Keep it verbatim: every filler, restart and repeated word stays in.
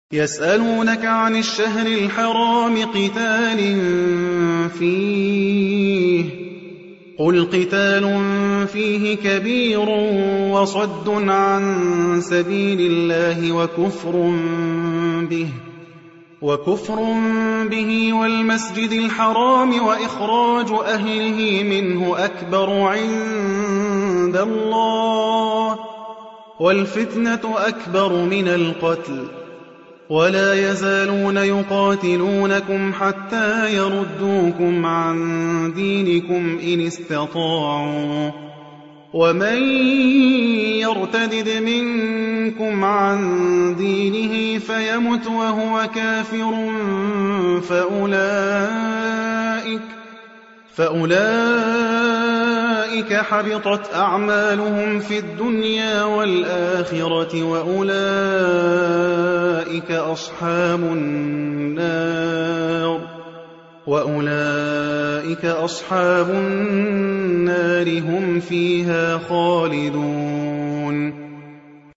يسألونك عن الشهر الحرام قتال فيه قل قتال فيه كبير وصد عن سبيل الله وكفر به وكفر به والمسجد الحرام وإخراج أهله منه أكبر عند الله والفتنة أكبر من القتل ولا يزالون يقاتلونكم حتى يردوكم عن دينكم إن استطاعوا ومن يرتدد منكم عن دينه فيمت وهو كافر فأولئك, فأولئك حبطت أعمالهم في الدنيا والآخرة وأولئك أصحاب النار وأولئك أصحاب النار هم فيها خالدون